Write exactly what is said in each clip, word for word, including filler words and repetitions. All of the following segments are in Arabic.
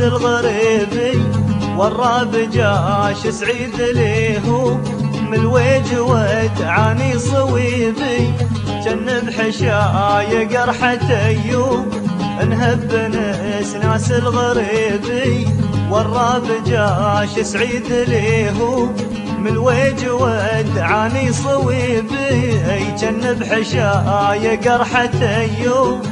الغريبي والراب جاش سعيد ليهو من الوجود عاني صويبي جن بحشاي قرحة ايوب انهب ناس ناس الغريبي والراب جاش سعيد ليهو من الوجود عاني صويبي جن بحشاي قرحة ايوب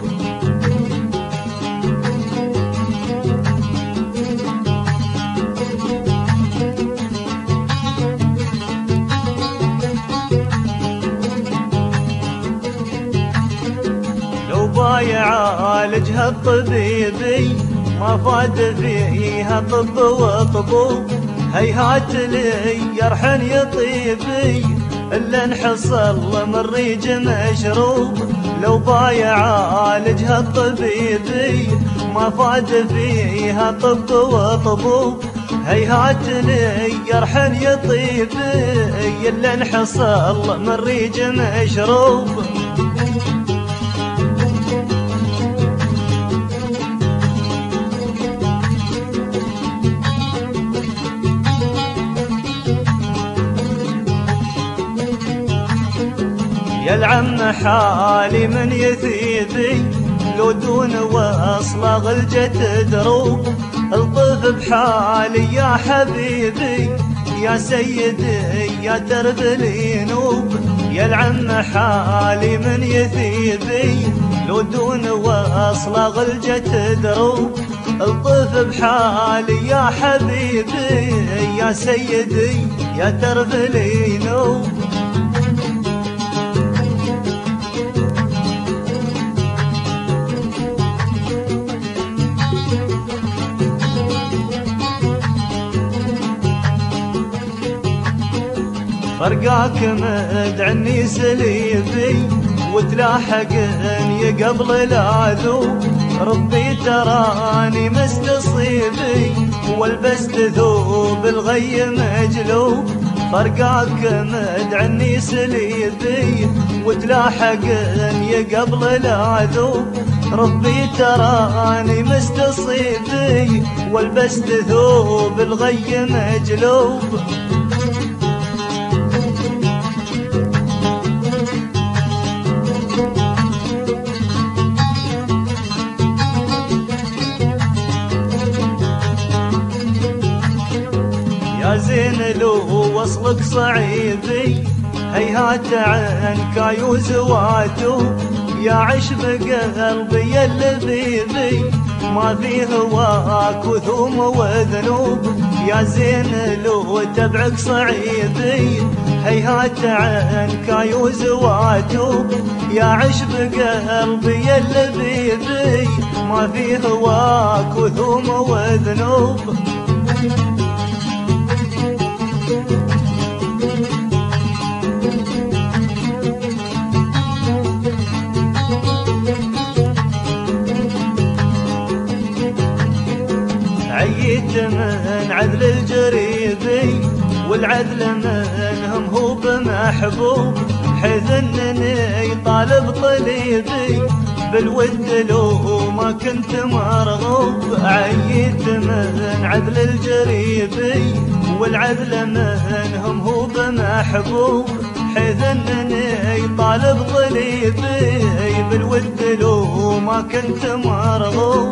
يعالجها الطبيبي ما فاد فيها طب وطبوب هيهات لي يرحن يطيبي الا انحصل من ريج مشروب لو بايع عالجها الطبيبي ما فاد فيها طب وطبوب هيهات لي يرحن يطيبي الا انحصل من ريج مشروب يا العم حالي من يثيبي لو دون واصلة غلجة دروب الطف بحالي يا حبيبي يا سيدي يا درب الينوب يا العم حالي من يثيبي لو دون واصلة غلجة دروب الطف بحالي يا حبيبي يا سيدي يا درب الينوب فرقاك مدعني سليبي وتلاحقني قبل العذوب ربي تراني مستصيبي والبست ثوب الغي مجلوب فرقاك مدعني سليبي وتلاحقني قبل العذوب ربي تراني مستصيبي والبست ثوب الغي مجلوب يا زين لو وصلك صعيبي هيهات عنك يوزواتو يا عشب قلبي يا اللبيبي ما في هواك وثوم وذنوب يا زين لو تبعك صعيبي هيهات عنك يوزواتو يا عشب قلبي يا اللبيبي ما في هواك وثوم وذنوب عيت من عدل الجريبي والعدل منهم هو بمحبوب حيث انني طالب طليبي بالود لو ما كنت مرغوب عيت من عدل الجريبي والعدل منهم هو بمحبوب حيث انني طالب طليبي بالود لو ما كنت مرغوب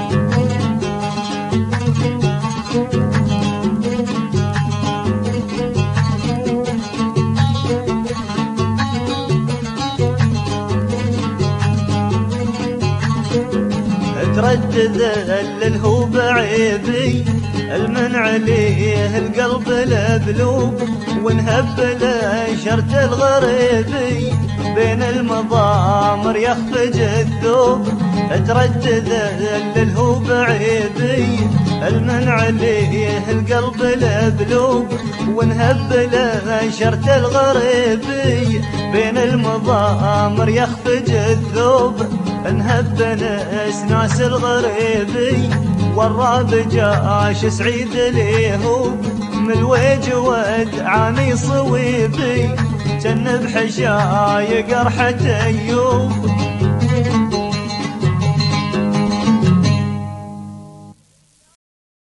تردد اللي هو بعيبي المنع ليه القلب الابلوب ونهب له شرط الغريبي بين المضامر يخفج الثوب تردد اللي هو بعيبي المنع ليه القلب الابلوب ونهب له شرط الغريبي بين المضامر يخفج الثوب انهب ناس ناس الغريبي والراب جاش سعيد ليهو من الوجود عاني صويبي جن بحشاي قرحة ايوب